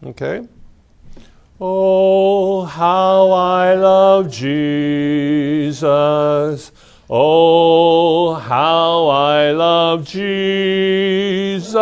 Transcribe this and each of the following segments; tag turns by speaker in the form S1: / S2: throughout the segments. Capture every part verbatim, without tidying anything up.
S1: Okay? Oh, how I love Jesus. Oh, how I love Jesus.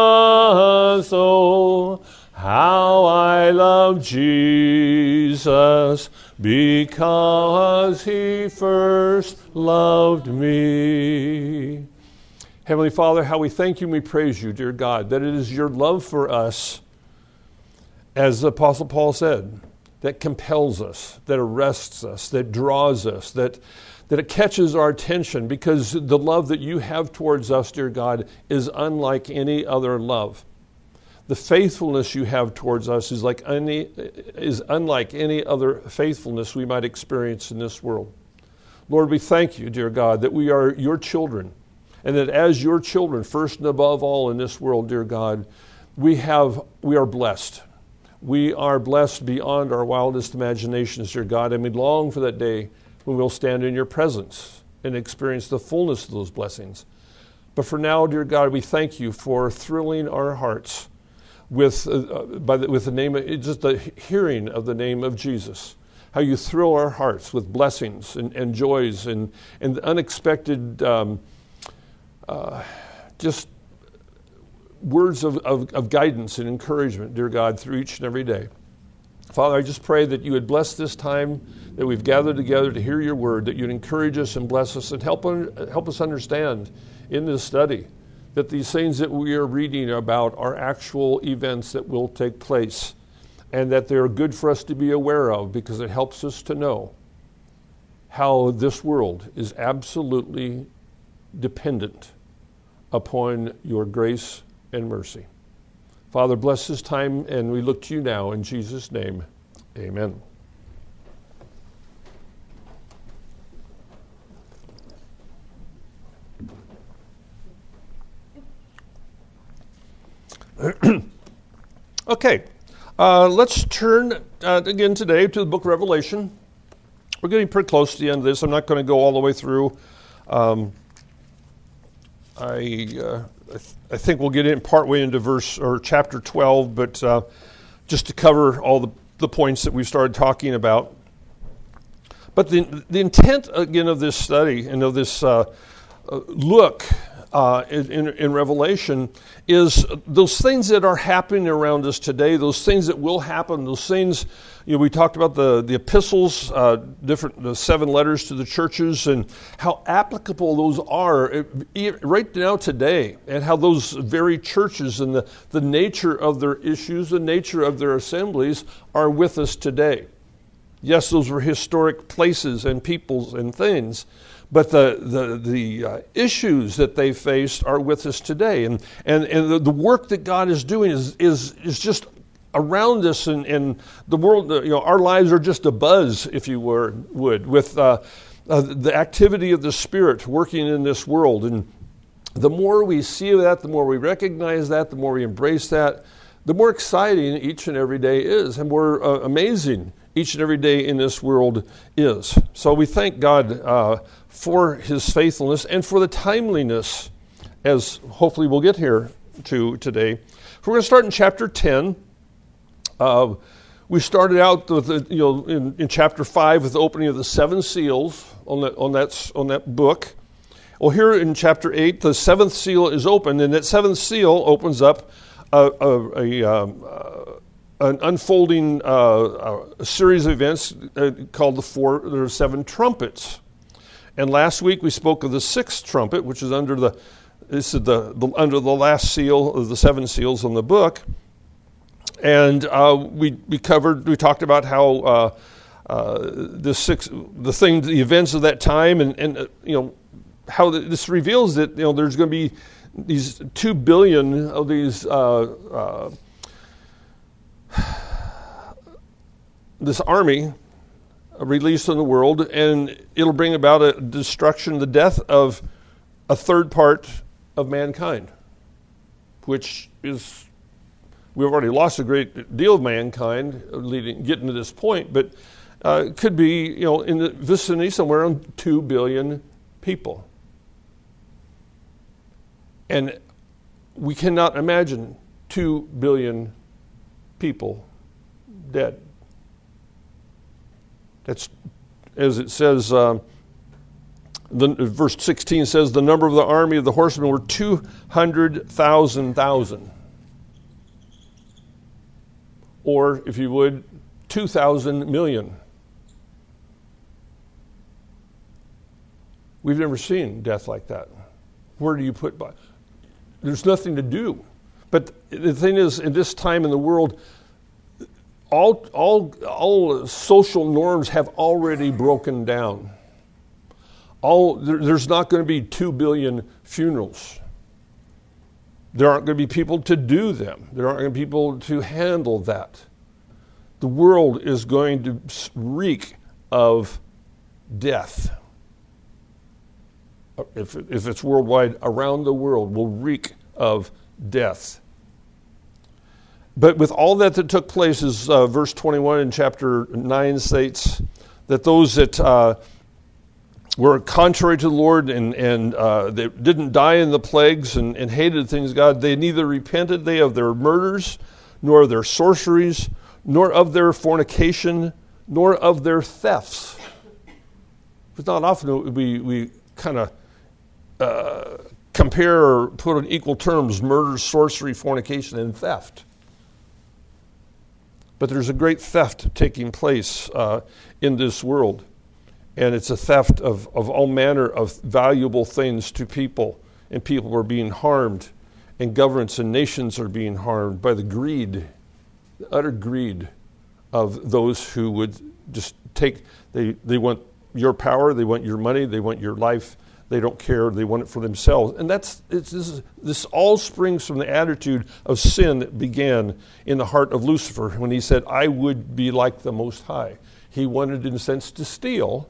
S1: Oh, how I love Jesus, because he first loved me. Heavenly Father, how we thank you and we praise you, dear God, that it is your love for us, as the Apostle Paul said, that compels us, that arrests us, that draws us, that, that it catches our attention, because the love that you have towards us, dear God, is unlike any other love. The faithfulness you have towards us is like any, is unlike any other faithfulness we might experience in this world. Lord, we thank you, dear God, that we are your children, and that as your children, first and above all in this world, dear God, we have we are blessed. We are blessed beyond our wildest imaginations, dear God, and we long for that day when we'll stand in your presence and experience the fullness of those blessings. But for now, dear God, we thank you for thrilling our hearts with uh, by the, with the name of, just the hearing of the name of Jesus. How you thrill our hearts with blessings and, and joys and and unexpected um, uh, just words of, of, of guidance and encouragement, dear God, through each and every day. Father, I just pray that you would bless this time that we've gathered together to hear your word, that you'd encourage us and bless us and help, help us understand in this study that these things that we are reading about are actual events that will take place, and that they're good for us to be aware of, because it helps us to know how this world is absolutely dependent upon your grace and mercy. Father, bless this time, and we look to you now in Jesus' name. Amen. Okay, uh, let's turn uh, again today to the book of Revelation. We're getting pretty close to the end of this. I'm not going to go all the way through. Um, I, uh, I, th- I think we'll get in partway into verse or chapter twelve, but uh, just to cover all the, the points that we've started talking about. But the the intent again of this study and of this uh, uh, look uh, in, in Revelation is those things that are happening around us today, those things that will happen, those things. You know, we talked about the, the epistles, uh, different the seven letters to the churches, and how applicable those are right now today, and how those very churches and the, the nature of their issues, the nature of their assemblies are with us today. Yes, those were historic places and peoples and things, but the the, the uh, issues that they faced are with us today, and and, and the, the work that God is doing is is is just around us, and, and the world, you know, our lives are just a buzz, if you were, would, with uh, uh, the activity of the Spirit working in this world. And the more we see that, the more we recognize that, the more we embrace that, the more exciting each and every day is, and more uh, amazing each and every day in this world is. So we thank God uh, for his faithfulness and for the timeliness, as hopefully we'll get here to today. We're going to start in chapter ten. Uh, we started out with the, you know in, in chapter five with the opening of the seven seals on that on that on that book. Well, here in chapter eight, the seventh seal is opened, and that seventh seal opens up a, a, a um, uh, an unfolding uh, a series of events uh, called the four. There are seven trumpets, and last week we spoke of the sixth trumpet, which is under the this is the, the under the last seal of the seven seals on the book. And uh, we we covered, we talked about how uh, uh, the six, the things, the events of that time, and, and uh, you know, how this reveals that, you know, there's going to be these two billion of these, uh, uh, this army released in the world, and it'll bring about a destruction, the death of a third part of mankind, which is, we've already lost a great deal of mankind leading, getting to this point, but uh, it could be, you know, in the vicinity somewhere around two billion people. And we cannot imagine two billion people dead. That's, as it says, um, the, verse sixteen says, the number of the army of the horsemen were two hundred thousand thousand. Or, if you would, two thousand million. We've never seen death like that. Where do you put by? There's nothing to do. But the thing is, in this time in the world, all all all social norms have already broken down. All there, there's not going to be two billion funerals. There aren't going to be people to do them. There aren't going to be people to handle that. The world is going to reek of death. If, if it's worldwide, around the world will reek of death. But with all that that took place, as uh, verse twenty-one in chapter nine states, that those that uh, were contrary to the Lord and, and uh, they didn't die in the plagues and, and hated the things of God, they neither repented they of their murders, nor of their sorceries, nor of their fornication, nor of their thefts. It's not often we, we kind of uh, compare or put on equal terms murder, sorcery, fornication, and theft. But there's a great theft taking place uh, in this world. And it's a theft of, of all manner of valuable things to people. And people are being harmed. And governments and nations are being harmed by the greed, the utter greed of those who would just take, they, they want your power, they want your money, they want your life. They don't care, they want it for themselves. And that's it's, this, is, this all springs from the attitude of sin that began in the heart of Lucifer when he said, I would be like the Most High. He wanted, in a sense, to steal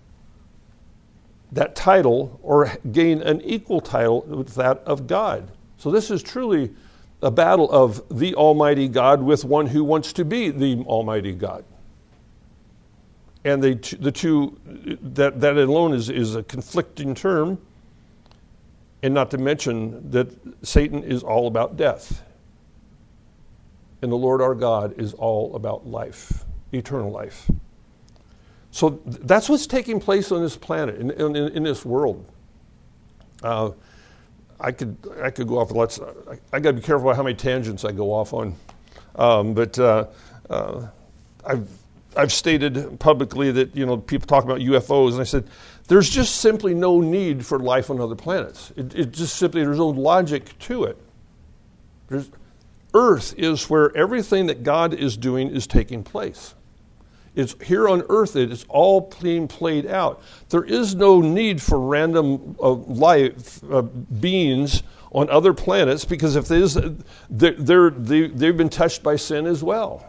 S1: that title or gain an equal title with that of God. So this is truly a battle of the Almighty God with one who wants to be the Almighty God. And they, the two, that, that alone is, is a conflicting term, and not to mention that Satan is all about death. And the Lord our God is all about life, eternal life. So that's what's taking place on this planet, in, in, in this world. Uh, I could I could go off lots. I, I got to be careful about how many tangents I go off on. Um, but uh, uh, I've I've stated publicly that, you know, people talk about U F Os, and I said there's just simply no need for life on other planets. It, it just simply there's no logic to it. There's, Earth is where everything that God is doing is taking place. It's here on Earth that it's all being played out. There is no need for random uh, life uh, beings on other planets, because if there's, they're, they're, they, they've been touched by sin as well.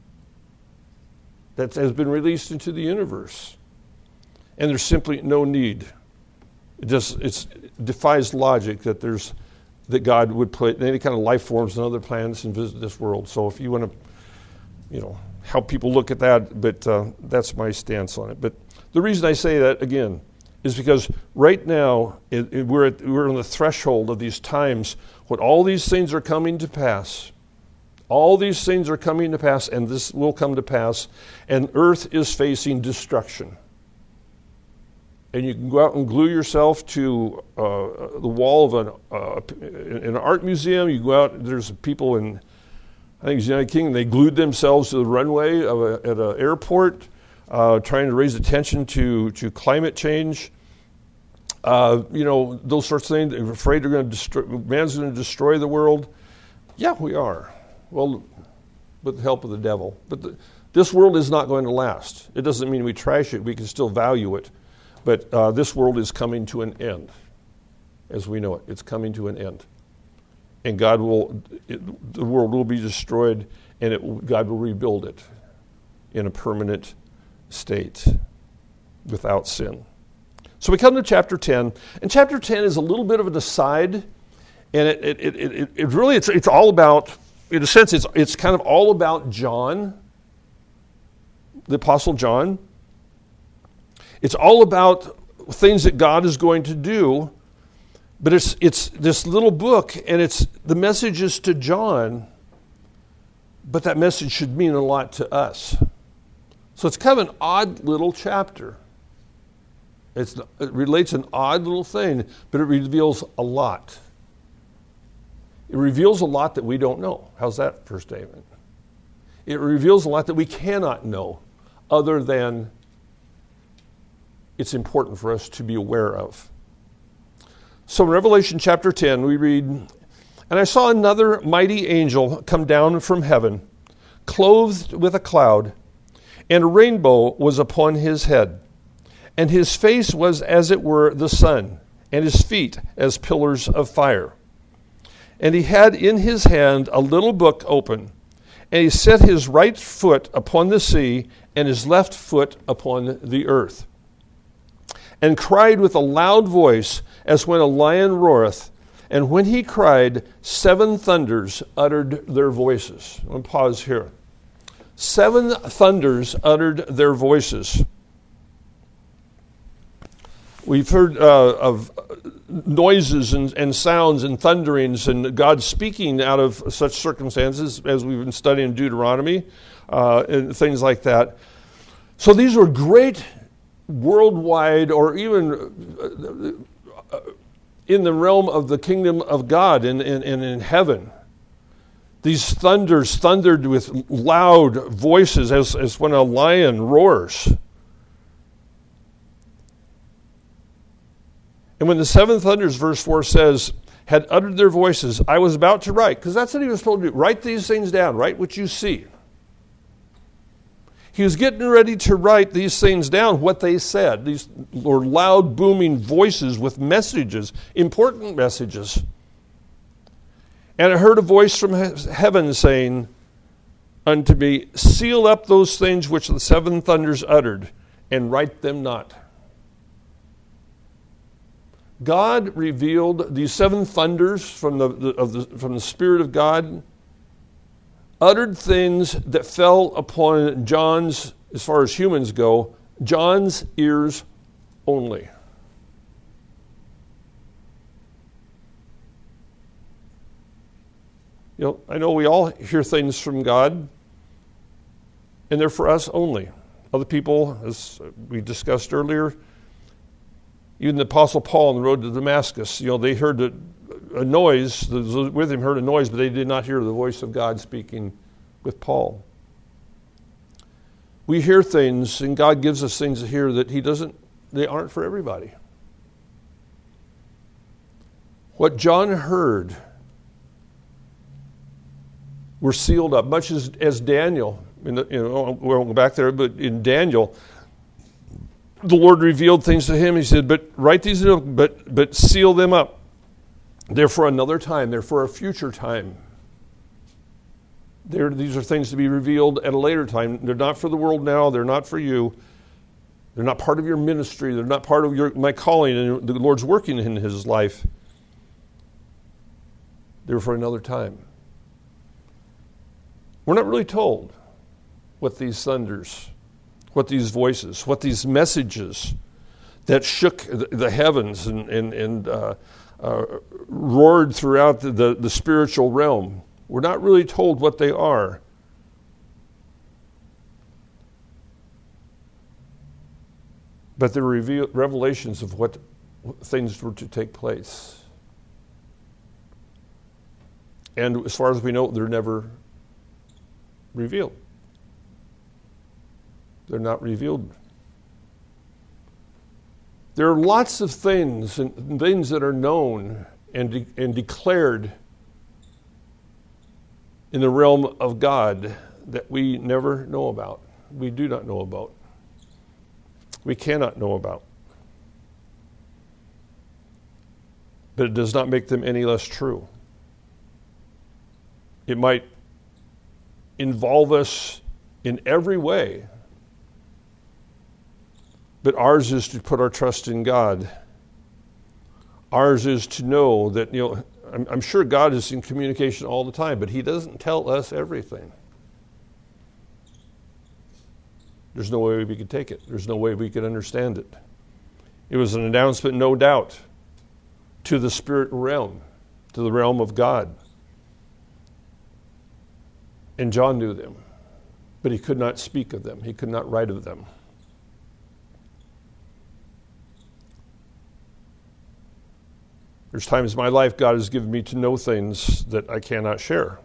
S1: That has been released into the universe. And there's simply no need. It just it's, it defies logic that there's that God would put any kind of life forms on other planets and visit this world. So if you want to, you know, help people look at that, but uh, that's my stance on it. But the reason I say that, again, is because right now it, it, we're, at, we're on the threshold of these times when all these things are coming to pass. All these things are coming to pass, and this will come to pass, and Earth is facing destruction. And you can go out and glue yourself to uh, the wall of an, uh, an art museum. You go out, there's people in, I think it's the United Kingdom, they glued themselves to the runway of a, at an airport, uh, trying to raise attention to, to climate change. Uh, you know, those sorts of things. They're afraid they're going to destroy, man's going to destroy the world. Yeah, we are. Well, with the help of the devil. But the, this world is not going to last. It doesn't mean we trash it. We can still value it. But uh, this world is coming to an end, as we know it. It's coming to an end. And God will, it, the world will be destroyed, and it, God will rebuild it in a permanent state without sin. So we come to chapter ten, and chapter ten is a little bit of an aside, and it it it, it, it really it's it's all about, in a sense, it's it's kind of all about John, the Apostle John. It's all about things that God is going to do, but it's it's this little book, and it's the messages to John but that message should mean a lot to us. So it's kind of an odd little chapter. It's, it relates an odd little thing, but it reveals a lot. It reveals a lot that we don't know. How's that for a statement? It reveals a lot that we cannot know, other than it's important for us to be aware of. So in Revelation chapter ten, we read, "And I saw another mighty angel come down from heaven, clothed with a cloud, and a rainbow was upon his head. And his face was as it were the sun, and his feet as pillars of fire. And he had in his hand a little book open, and he set his right foot upon the sea, and his left foot upon the earth, and cried with a loud voice, as when a lion roareth. And when he cried, seven thunders uttered their voices." I'm going to pause here. Seven thunders uttered their voices. We've heard uh, of noises and, and sounds and thunderings and God speaking out of such circumstances as we've been studying Deuteronomy uh, and things like that. So these were great worldwide, or even uh, in the realm of the kingdom of God and in, in, in heaven. These thunders thundered with loud voices as, as when a lion roars. And when the seven thunders, verse four says, had uttered their voices, I was about to write, because that's what he was told to do. Write these things down. Write what you see. He was getting ready to write these things down, what they said. These were loud, booming voices with messages, important messages. And I heard a voice from heaven saying unto me, seal up those things which the seven thunders uttered, and write them not. God revealed these seven thunders from the, the, of the from the Spirit of God, uttered things that fell upon John's, as far as humans go, John's ears only. You know, I know we all hear things from God, and they're for us only. Other people, as we discussed earlier, even the Apostle Paul on the road to Damascus, you know, they heard a, a noise, those with him heard a noise, but they did not hear the voice of God speaking with Paul. We hear things, and God gives us things to hear that he doesn't, they aren't for everybody. What John heard were sealed up, much as, as Daniel, in the, you know, we won't go back there, but in Daniel, the Lord revealed things to him. He said, but write these, but but seal them up. They're for another time. They're for a future time. They're, these are things to be revealed at a later time. They're not for the world now. They're not for you. They're not part of your ministry. They're not part of your my calling, and the Lord's working in his life. They're for another time. We're not really told what these thunders, what these voices, what these messages that shook the heavens and, and, and uh, uh, roared throughout the, the, the spiritual realm. We're not really told what they are. But they're reveal, revelations of what things were to take place. And as far as we know, they're never revealed. They're not revealed. There are lots of things and things that are known and, de- and declared in the realm of God that we never know about. We do not know about. We cannot know about. But it does not make them any less true. It might involve us in every way, but ours is to put our trust in God. Ours is to know that, you know, I'm, I'm sure God is in communication all the time, but he doesn't tell us everything. There's no way we could take it. There's no way we could understand it. It was an announcement, no doubt, to the spirit realm, to the realm of God. And John knew them, but he could not speak of them. He could not write of them. There's times in my life God has given me to know things that I cannot share.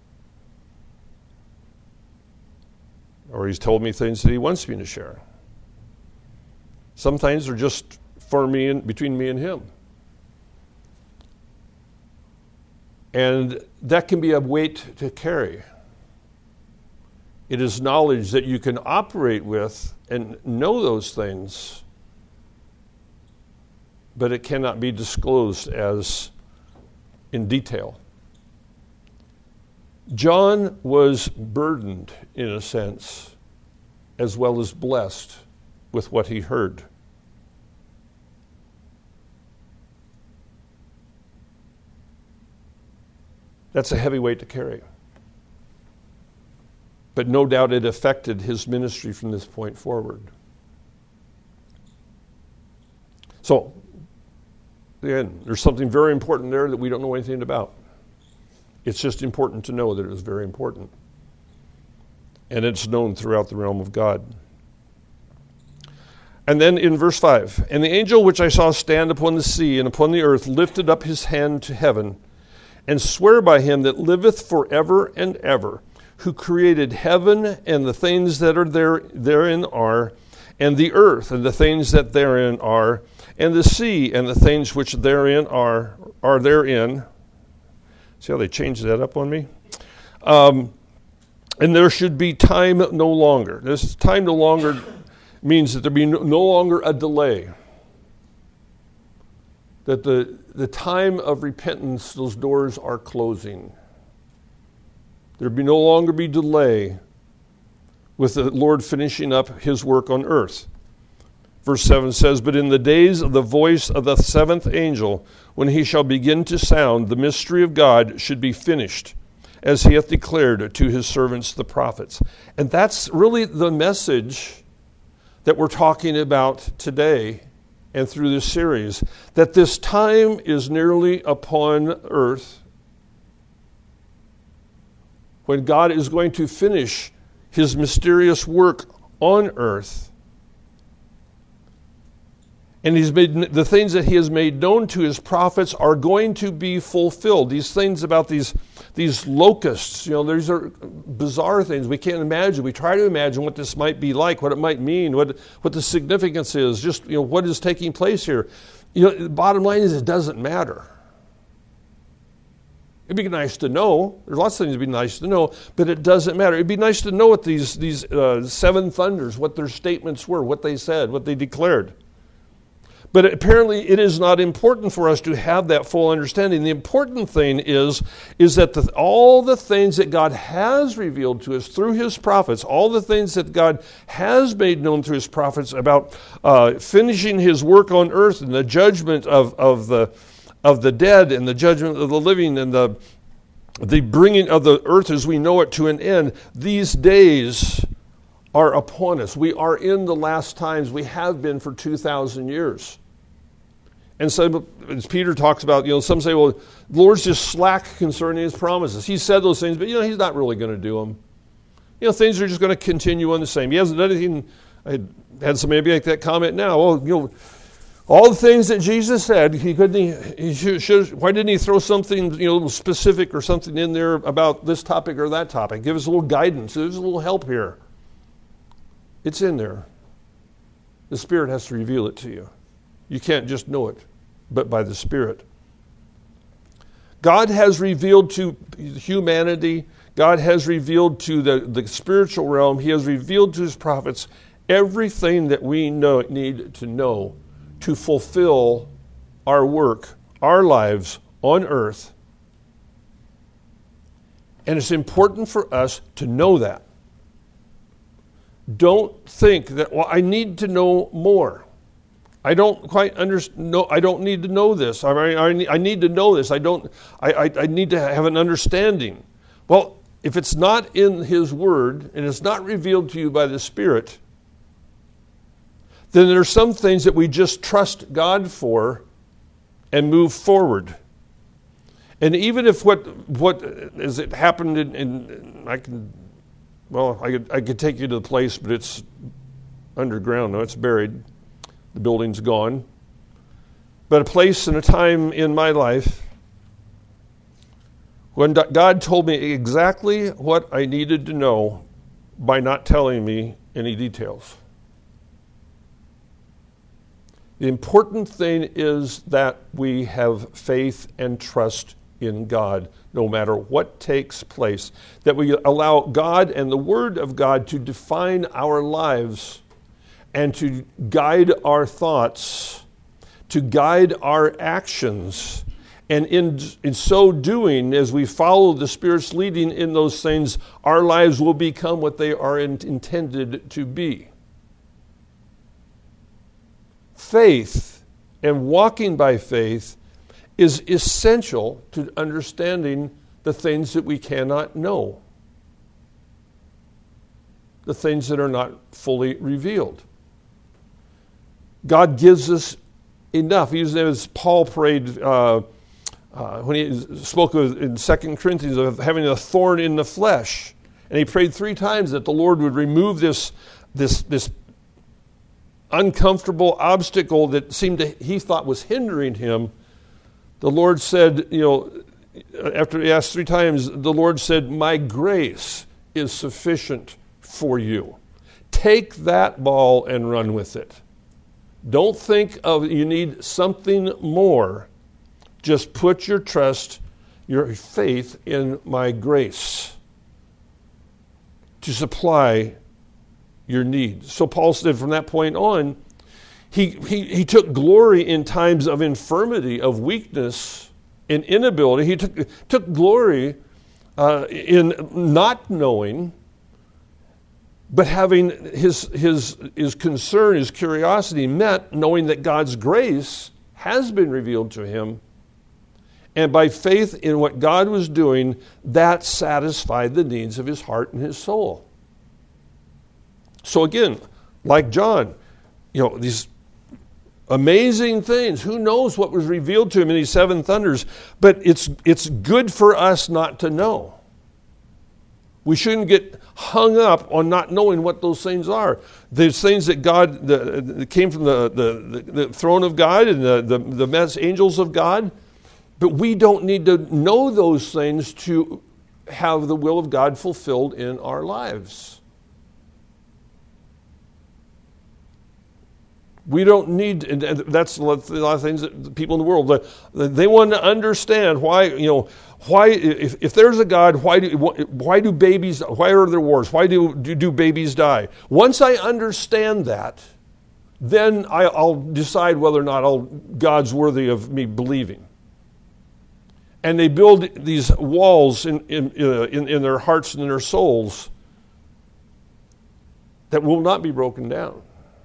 S1: Or he's told me things that he wants me to share. Some things are just for me and between me and him. And that can be a weight to carry. It is knowledge that you can operate with and know those things, but it cannot be disclosed as in detail. John was burdened, in a sense, as well as blessed with what he heard. That's a heavy weight to carry. But no doubt it affected his ministry from this point forward. So, again, there's something very important there that we don't know anything about. It's just important to know that it was very important. And it's known throughout the realm of God. And then in verse five, and the angel which I saw stand upon the sea and upon the earth lifted up his hand to heaven, and swear by him that liveth forever and ever, who created heaven and the things that are there therein are, and the earth and the things that therein are, and the sea and the things which therein are, are therein. See how they changed that up on me? Um, and there should be time no longer. This time no longer means that there be no, no longer a delay. That the, the time of repentance, those doors are closing. There be no longer be delay with the Lord finishing up his work on earth. Verse seven says, but in the days of the voice of the seventh angel, when he shall begin to sound, the mystery of God should be finished, as he hath declared to his servants the prophets. And that's really the message that we're talking about today and through this series, that this time is nearly upon earth when God is going to finish his mysterious work on earth. And he's made the things that he has made known to his prophets are going to be fulfilled. These things about these, these locusts, you know, these are bizarre things we can't imagine. We try to imagine what this might be like, what it might mean, what what the significance is, just, you know, what is taking place here. You know, the bottom line is it doesn't matter. It'd be nice to know. There's lots of things that'd be nice to know, but it doesn't matter. It'd be nice to know what these these uh, seven thunders, what their statements were, what they said, what they declared. But apparently it is not important for us to have that full understanding. The important thing is, is that the, all the things that God has revealed to us through his prophets, all the things that God has made known through his prophets about uh, finishing his work on earth and the judgment of, of the of the dead and the judgment of the living and the the bringing of the earth as we know it to an end, these days are upon us. We are in the last times. We have been for two thousand years. And so, as Peter talks about, you know, some say, well, the Lord's just slack concerning his promises. He said those things, but, you know, he's not really going to do them. You know, things are just going to continue on the same. He hasn't done anything. I had somebody make that comment now. Well, you know, all the things that Jesus said, he couldn't, he should, should, why didn't he throw something, you know, a little specific or something in there about this topic or that topic? Give us a little guidance. There's a little help here. It's in there. The Spirit has to reveal it to you. You can't just know it, but by the Spirit. God has revealed to humanity, God has revealed to the, the spiritual realm, he has revealed to his prophets everything that we know, need to know to fulfill our work, our lives on earth. And it's important for us to know that. Don't think that, well, I need to know more. I don't quite understand. No, I don't need to know this. I, I, I need to know this. I don't. I, I, I need to have an understanding. Well, if it's not in his word and it's not revealed to you by the Spirit, then there are some things that we just trust God for and move forward. And even if what what as it happened in, in I can well I could I could take you to the place, but it's underground. No, it's buried. The building's gone. But a place and a time in my life when God told me exactly what I needed to know by not telling me any details. The important thing is that we have faith and trust in God, no matter what takes place. That we allow God and the Word of God to define our lives and to guide our thoughts, to guide our actions. And in, in so doing, as we follow the Spirit's leading in those things, our lives will become what they are in, intended to be. Faith and walking by faith is essential to understanding the things that we cannot know, the things that are not fully revealed. God gives us enough. Even as Paul prayed uh, uh, when he spoke of, in Second Corinthians of having a thorn in the flesh, and he prayed three times that the Lord would remove this this this uncomfortable obstacle that seemed to, he thought was hindering him. The Lord said, you know, after he asked three times, the Lord said, "My grace is sufficient for you. Take that ball and run with it. Don't think of you need something more. Just put your trust, your faith in my grace to supply your needs." So Paul said from that point on, he, he, he took glory in times of infirmity, of weakness, in inability. He took, took glory uh, in not knowing, but having his, his, his concern, his curiosity met, knowing that God's grace has been revealed to him. And by faith in what God was doing, that satisfied the needs of his heart and his soul. So again, like John, you know, these amazing things. Who knows what was revealed to him in these seven thunders? But it's it's good for us not to know. We shouldn't get hung up on not knowing what those things are. There's things that God the, that came from the, the, the, the throne of God and the, the, the mess, angels of God. But we don't need to know those things to have the will of God fulfilled in our lives. We don't need, and that's a lot of things that people in the world, they want to understand why, you know, why, if, if there's a God, why do why do babies, why are there wars? Why do, do, do babies die? Once I understand that, then I, I'll decide whether or not I'll, God's worthy of me believing. And they build these walls in, in, uh, in, in their hearts and in their souls that will not be broken down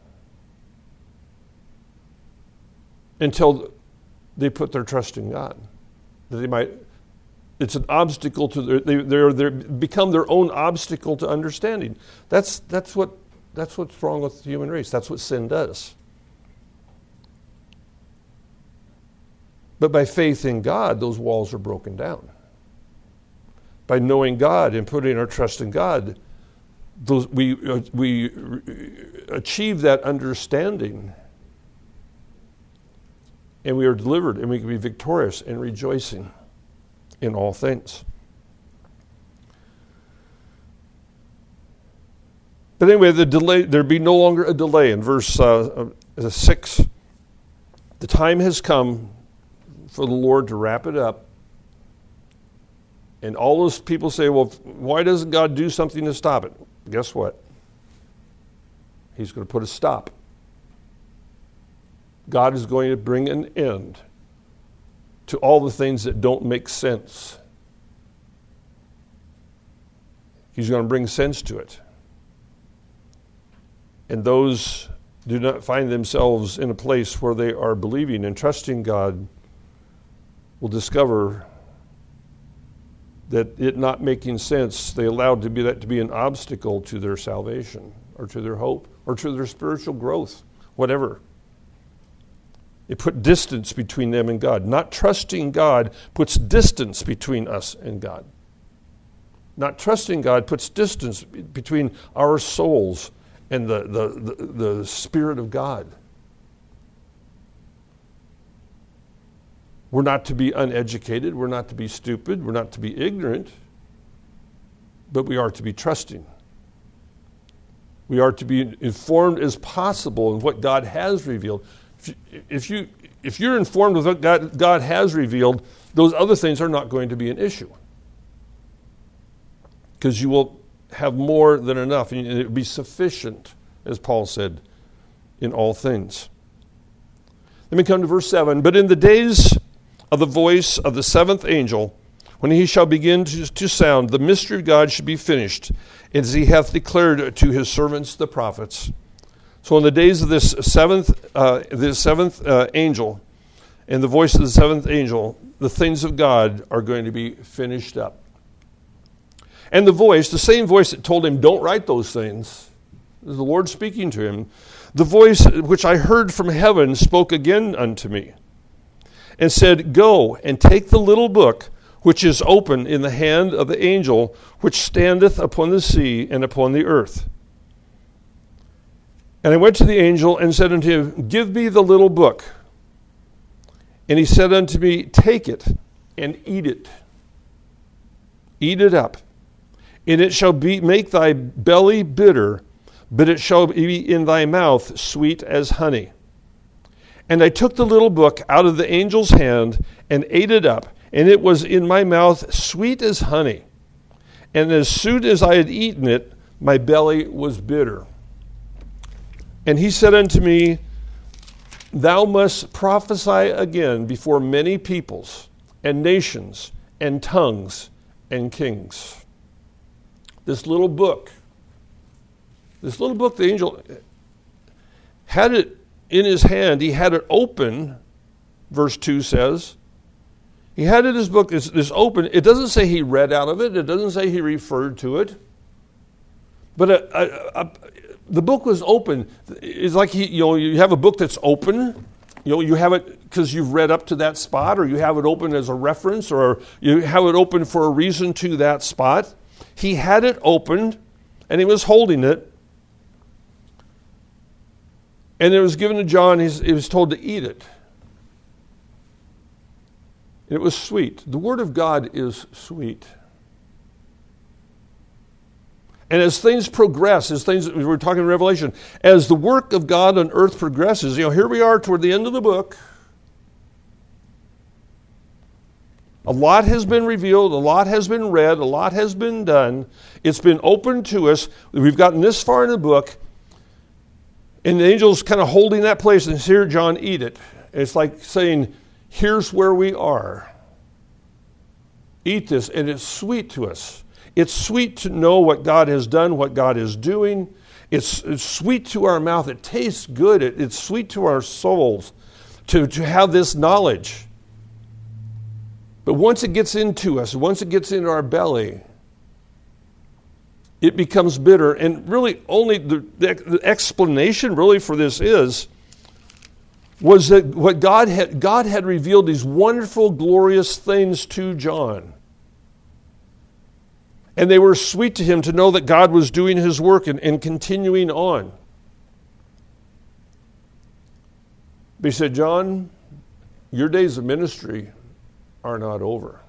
S1: until they put their trust in God. That they might, it's an obstacle to their, they they're, they're become their own obstacle to understanding. That's that's what that's what's wrong with the human race. That's what sin does. But by faith in God, those walls are broken down. By knowing God and putting our trust in God, those, we uh, we achieve that understanding. And we are delivered, and we can be victorious and rejoicing in all things. But anyway, the delay, there be no longer a delay. In verse uh, six, the time has come for the Lord to wrap it up. And all those people say, well, why doesn't God do something to stop it? Guess what? He's going to put a stop. God is going to bring an end to all the things that don't make sense. He's going to bring sense to it. And those do not find themselves in a place where they are believing and trusting God will discover that it not making sense, they allowed to be that to be an obstacle to their salvation or to their hope or to their spiritual growth, whatever. It put distance between them and God. Not trusting God puts distance between us and God. Not trusting God puts distance between our souls and the, the, the, the Spirit of God. We're not to be uneducated. We're not to be stupid. We're not to be ignorant. But we are to be trusting. We are to be informed as possible in what God has revealed. If you, if you, if you're informed with what God, God has revealed, those other things are not going to be an issue. Because you will have more than enough, and it will be sufficient, as Paul said, in all things. Let me come to verse seven. But in the days of the voice of the seventh angel, when he shall begin to, to sound, the mystery of God should be finished, as he hath declared to his servants the prophets. So in the days of this seventh, uh, this seventh uh, angel, and the voice of the seventh angel, the things of God are going to be finished up. And the voice, the same voice that told him, don't write those things, is the Lord speaking to him. The voice which I heard from heaven spoke again unto me, and said, Go and take the little book which is open in the hand of the angel which standeth upon the sea and upon the earth. And I went to the angel and said unto him, Give me the little book. And he said unto me, Take it and eat it. Eat it up. And it shall be make thy belly bitter, but it shall be in thy mouth sweet as honey. And I took the little book out of the angel's hand and ate it up, and it was in my mouth sweet as honey. And as soon as I had eaten it, my belly was bitter. And he said unto me, Thou must prophesy again before many peoples and nations and tongues and kings. This little book, this little book, the angel had it in his hand. He had it open, verse two says. He had it in his book, this, this open. It doesn't say he read out of it. It doesn't say he referred to it. But a, a, a, the book was open. It's like he, you know, you have a book that's open. You know, you have it because you've read up to that spot, or you have it open as a reference, or you have it open for a reason to that spot. He had it opened, and he was holding it. And it was given to John. He was told to eat it. It was sweet. The Word of God is sweet. And as things progress, as things, we're talking Revelation, as the work of God on earth progresses, you know, here we are toward the end of the book. A lot has been revealed, a lot has been read, a lot has been done. It's been opened to us. We've gotten this far in the book, and the angel's kind of holding that place, and here, John, eat it. It's like saying, here's where we are. Eat this, and it's sweet to us. It's sweet to know what God has done, what God is doing. It's, it's sweet to our mouth. It tastes good. It, it's sweet to our souls to, to have this knowledge. But once it gets into us, once it gets into our belly, it becomes bitter. And really only the, the, the explanation really for this is, was that what God had, God had revealed these wonderful, glorious things to John. And they were sweet to him to know that God was doing his work and, and continuing on. But he said, John, your days of ministry are not over.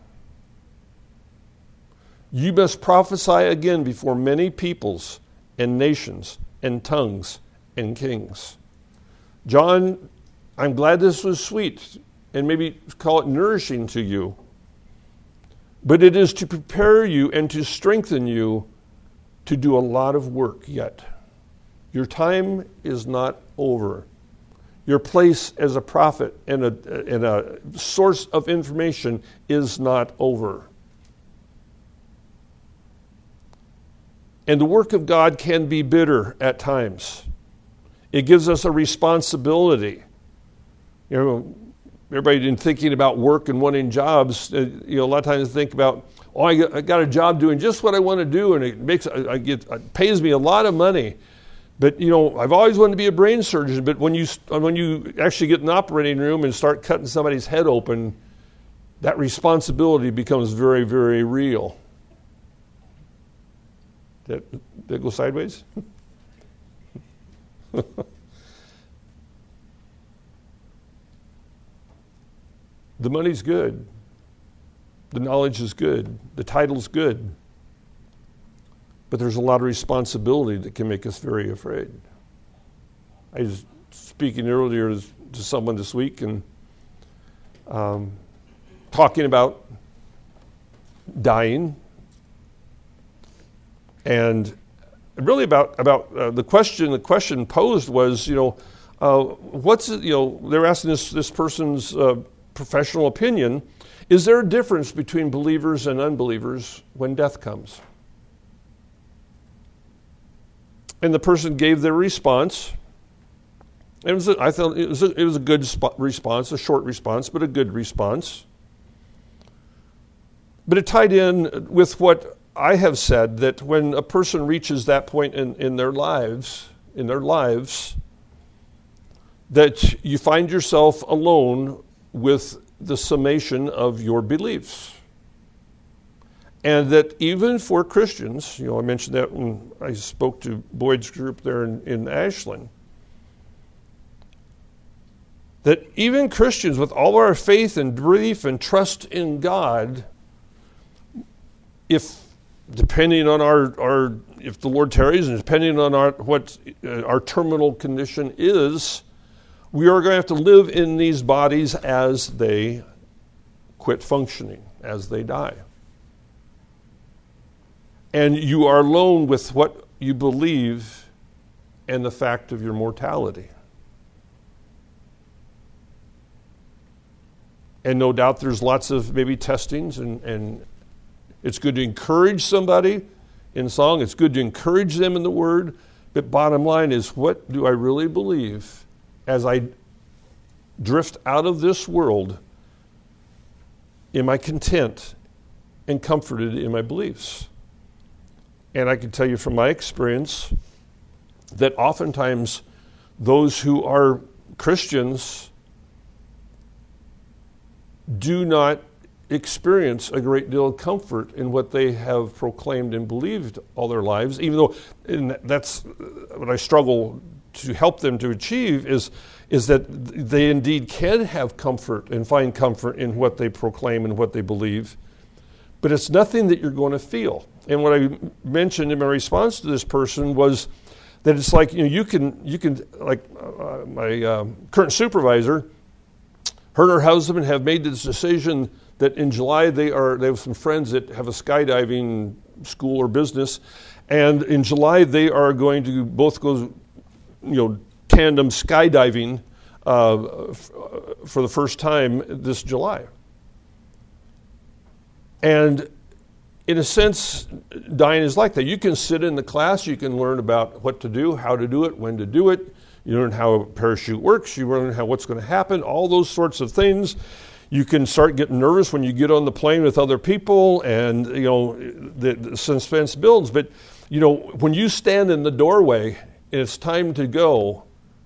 S1: You must prophesy again before many peoples and nations and tongues and kings. John, I'm glad this was sweet and maybe call it nourishing to you. But it is to prepare you and to strengthen you to do a lot of work yet. Your time is not over. Your place as a prophet and a, and a source of information is not over. And the work of God can be bitter at times. It gives us a responsibility. You know, everybody in thinking about work and wanting jobs, uh, you know, a lot of times think about, oh, I got, I got a job doing just what I want to do, and it makes, I get, it pays me a lot of money. But, you know, I've always wanted to be a brain surgeon, but when you when you actually get in the operating room and start cutting somebody's head open, that responsibility becomes very, very real. Did that go sideways? The money's good. The knowledge is good. The title's good. But there's a lot of responsibility that can make us very afraid. I was speaking earlier to someone this week and um, talking about dying, and really about about uh, the question. The question posed was, you know, uh, what's it, you know, they're asking this this person's uh, professional opinion. Is there a difference between believers and unbelievers when death comes? And the person gave their response. It was a, I thought it was a, it was a good sp- response, a short response, but a good response. But it tied in with what I have said, that when a person reaches that point in, in their lives, in their lives, that you find yourself alone with the summation of your beliefs. And that even for Christians, you know, I mentioned that when I spoke to Boyd's group there in, in Ashland, that even Christians with all our faith and belief and trust in God, if depending on our, our if the Lord tarries and depending on our what uh, our terminal condition is, we are going to have to live in these bodies as they quit functioning, as they die. And you are alone with what you believe and the fact of your mortality. And no doubt there's lots of maybe testings, and, and it's good to encourage somebody in song. It's good to encourage them in the Word. But bottom line is, what do I really believe as I drift out of this world? Am I content and comforted in my beliefs? And I can tell you from my experience that oftentimes those who are Christians do not experience a great deal of comfort in what they have proclaimed and believed all their lives, even though, and that's what I struggle to help them to achieve, is, is that they indeed can have comfort and find comfort in what they proclaim and what they believe. But it's nothing that you're going to feel. And what I mentioned in my response to this person was that it's like, you know, you can, you can like uh, my uh, current supervisor, her and her husband have made this decision that in July they are, they have some friends that have a skydiving school or business, and in July they are going to both go, you know, tandem skydiving uh, f- for the first time this July. And in a sense, dying is like that. You can sit in the class, you can learn about what to do, how to do it, when to do it. You learn how a parachute works, you learn how what's going to happen, all those sorts of things. You can start getting nervous when you get on the plane with other people, and you know the, the suspense builds. But you know, when you stand in the doorway and it's time to go,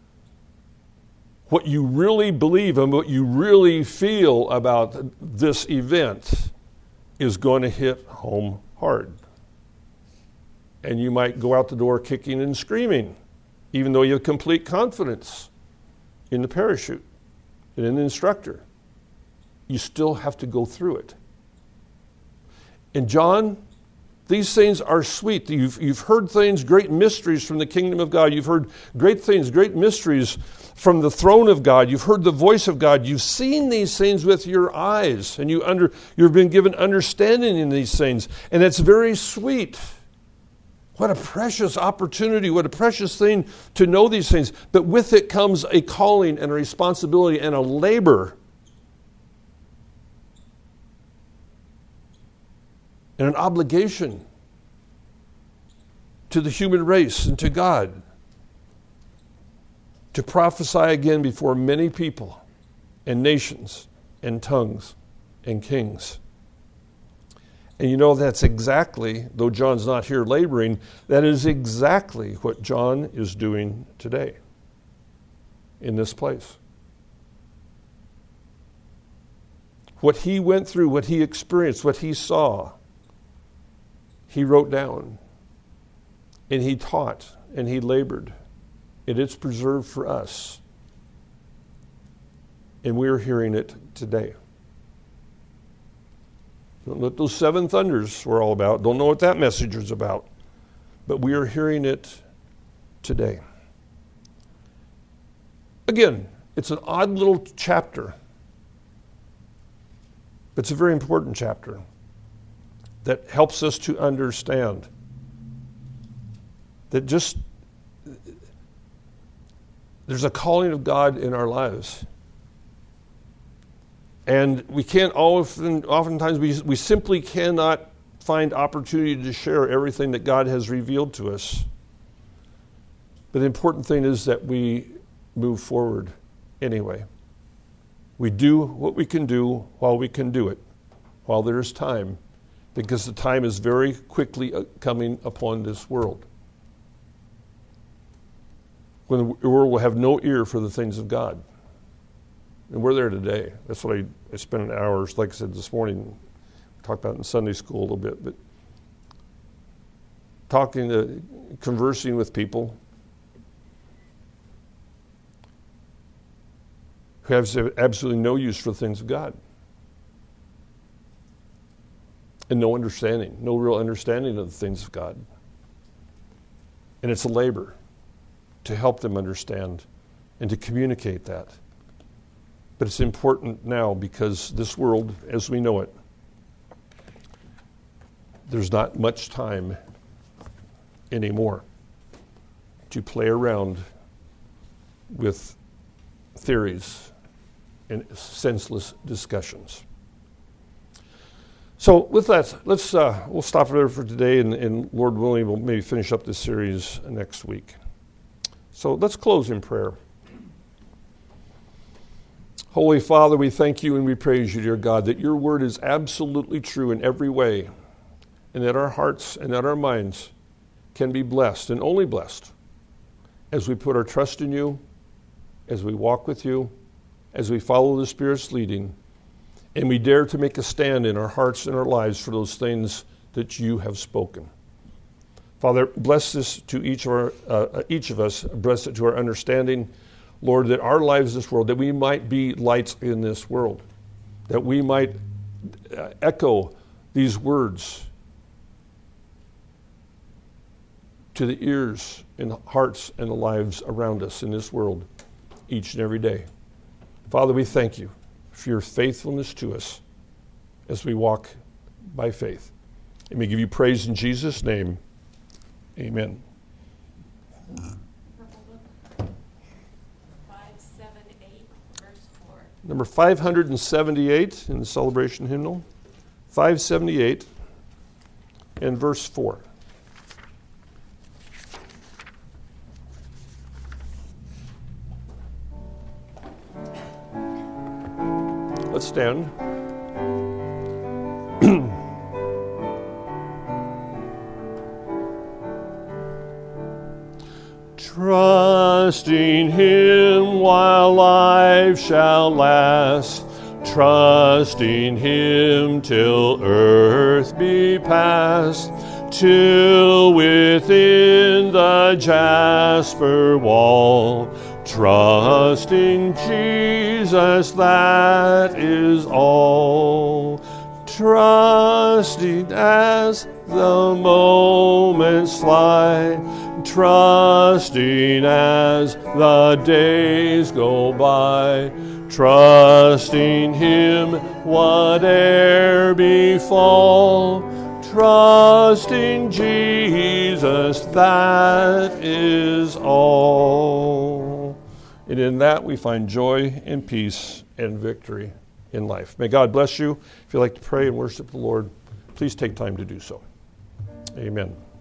S1: what you really believe and what you really feel about this event is going to hit home hard. And you might go out the door kicking and screaming, even though you have complete confidence in the parachute and in the instructor. You still have to go through it. And John, these things are sweet. You've, you've heard things, great mysteries from the kingdom of God. You've heard great things, great mysteries from the throne of God. You've heard the voice of God. You've seen these things with your eyes, and you under, you've been given understanding in these things. And it's very sweet. What a precious opportunity, what a precious thing to know these things. But with it comes a calling and a responsibility and a labor and an obligation to the human race and to God to prophesy again before many people and nations and tongues and kings. And you know that's exactly, though John's not here laboring, that is exactly what John is doing today in this place. What he went through, what he experienced, what he saw, he wrote down. And he taught, and he labored. And it's preserved for us. And we're hearing it today. Don't know what those seven thunders were all about. Don't know what that message was about. But we are hearing it today. Again, it's an odd little chapter. But it's a very important chapter that helps us to understand that just there's a calling of God in our lives. And we can't often, oftentimes we, we simply cannot find opportunity to share everything that God has revealed to us. But the important thing is that we move forward anyway. We do what we can do while we can do it, while there is time, because the time is very quickly coming upon this world, when the world will have no ear for the things of God. And we're there today. That's what I, I spent hours, like I said this morning, we talked about in Sunday school a little bit, but talking, to, conversing with people who have absolutely no use for the things of God. And no understanding, no real understanding of the things of God. And it's a labor to help them understand and to communicate that. But it's important now because this world, as we know it, there's not much time anymore to play around with theories and senseless discussions. So with that, let's uh, we'll stop there for today, and, and Lord willing, we'll maybe finish up this series next week. So let's close in prayer. Holy Father, we thank you and we praise you, dear God, that your word is absolutely true in every way, and that our hearts and that our minds can be blessed, and only blessed, as we put our trust in you, as we walk with you, as we follow the Spirit's leading, and we dare to make a stand in our hearts and our lives for those things that you have spoken. Father, bless this to each of our, uh, each of us, bless it to our understanding, Lord, that our lives in this world, that we might be lights in this world, that we might uh, echo these words to the ears and the hearts and the lives around us in this world each and every day. Father, we thank you for your faithfulness to us as we walk by faith. And we give you praise in Jesus' name. Amen. Number five hundred seventy-eight in the celebration hymnal. five seventy-eight and verse four. Let's stand. Trusting him while life shall last, trusting him till earth be past, till within the jasper wall, trusting Jesus, that is all. Trusting as the moments fly, trusting as the days go by, trusting him whate'er befall, trusting Jesus, that is all. And in that we find joy and peace and victory in life. May God bless you. If you'd like to pray and worship the Lord, please take time to do so. Amen.